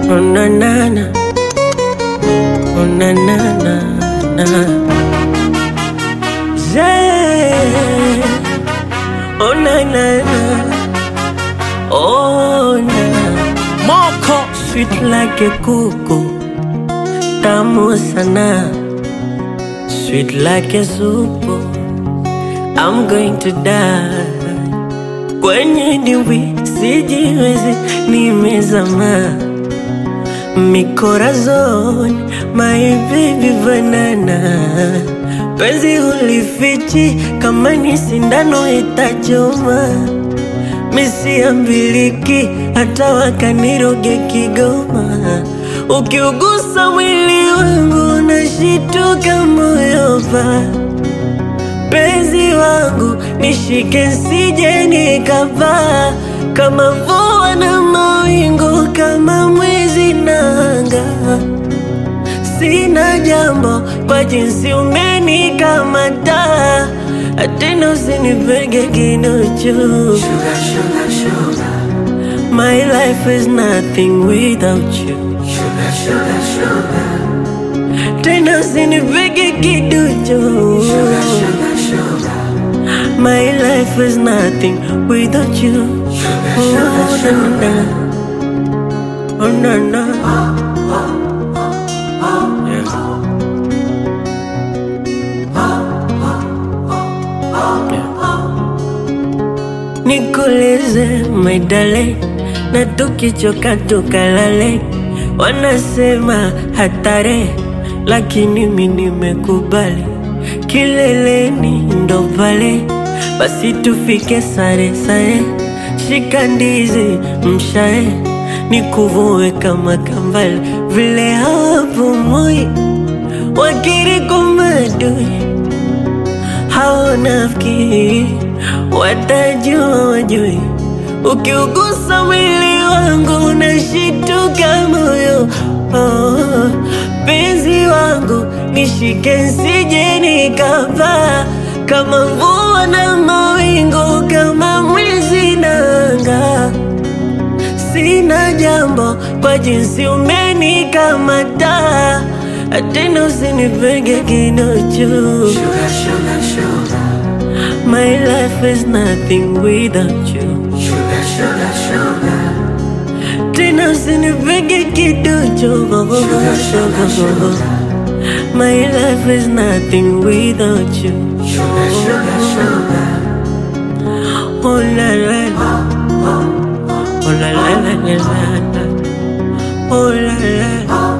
Oh na na na, oh na na na na. Yeah. Oh na na na, oh na. Moko sweet like a kuku, tamu sana. Sweet like a soup, I'm going to die. Kwenye dimbwi sijiwezi, nimezama. Mi corazón, my baby banana. Penzi ulifichi, kama ni sindano itachoma. Misiambiliki, hata wakaniroge Kigoma. Ukiugusa mwili wangu, nashituka moyo pa. Penzi wangu, nishike nsije nikapaa. Kama mvua na mawingu, kama mwezi na anga. Sina jambo kwa jinsi umenikamata. Tena usinipege kidocho. Sugar, sugar, sugar. My life is nothing without you. Sugar, sugar, sugar. Tena usinipege kidocho. Sugar, sugar, sugar. My life is nothing without you. Sugar, sugar, sugar. Oh na na. Yeah. Nikoleze my darling, na tukichoka tukalale. Wanasema hatari, lakini mimi nimekubali. Kileleni ndo pale, basi tufike sare sare. Shika ndizi mshae, nikuvue kama kambale. Vile hapo moi, wakiri kumadui. Hao nafikiri, watajua wajui. Ukiugusa mwili wangu, nashituka moyo. Oh, penzi wangu, nishike nsije nikapaa. Kama mvua na mawingu, kama mwezi na anga. Sina jambo kwa jinsi umenikamata. Tena usinipege kidocho. Sugar, sugar, sugar. My life is nothing without you. Sugar, sugar, sugar. Tena usinipege kidocho. Sugar, sugar, sugar. My life is nothing without you. Sugar, sugar, sugar. Oh la la la, oh la la la la la, oh la la.